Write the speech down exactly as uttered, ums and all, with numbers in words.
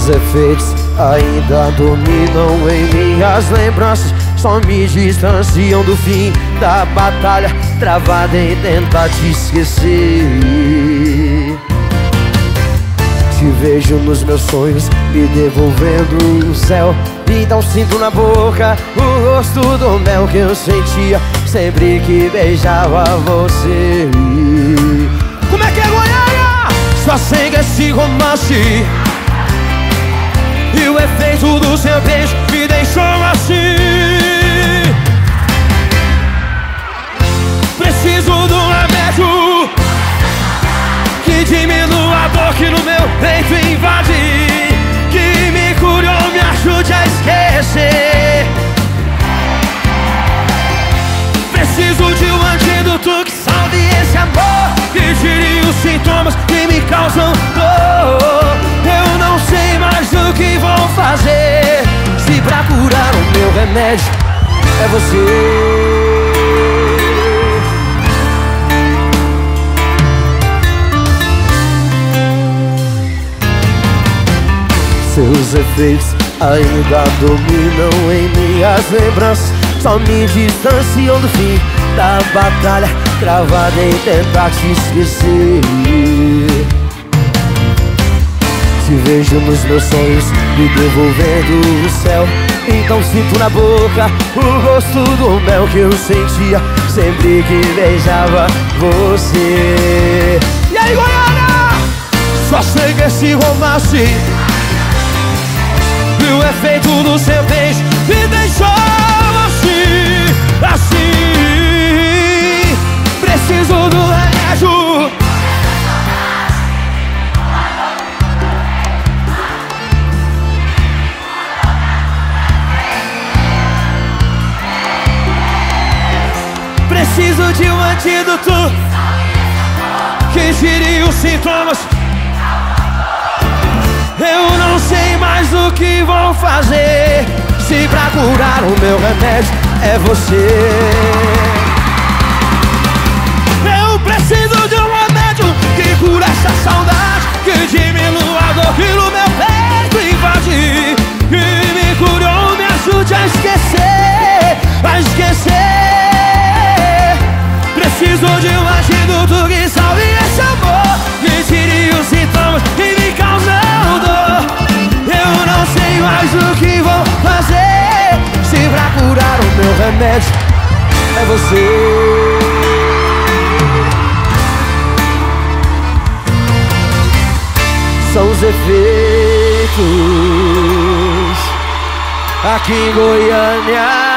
Seus efeitos ainda dominam em minhas lembranças, só me distanciam do fim da batalha, travada em tentar te esquecer. Te vejo nos meus sonhos, me devolvendo o céu. Então sinto na boca o gosto do mel que eu sentia sempre que beijava você. Como é que é, Goiânia? Só sei que esse romance e o efeito do seu beijo me deixou assim. Preciso de um remédio que diminua a dor que no meu peito invade, que me cure ou me ajude a esquecer. Preciso de um antídoto que salve esse amor, que tire os sintomas que me causam dor. Eu não sei mais o que vou fazer, se pra curar o meu remédio é você. Seus efeitos ainda dominam em minhas lembranças, só me distanciam do fim da batalha, travada em tentar te esquecer. Te vejo nos meus sonhos, me devolvendo o céu. Então sinto na boca o gosto do mel que eu sentia sempre que beijava você. E aí, Goiânia? Só sei que esse romance e o efeito do seu beijo me deixou assim, assim. Preciso do remédio, preciso de um antídoto que tire os sintomas. Eu não sei mais o que vou fazer, se pra curar o meu remédio é você. Eu preciso de um remédio que cura essa saudade, que diminua a dor que no meu peito invade, que me cure ou me ajude a esquecer, a esquecer. Preciso de um antídoto que salve esse amor, que tire os sintomas que me causam dor. Eu não sei mais o que vou fazer, se pra curar o meu remédio é você. São os efeitos aqui em Goiânia.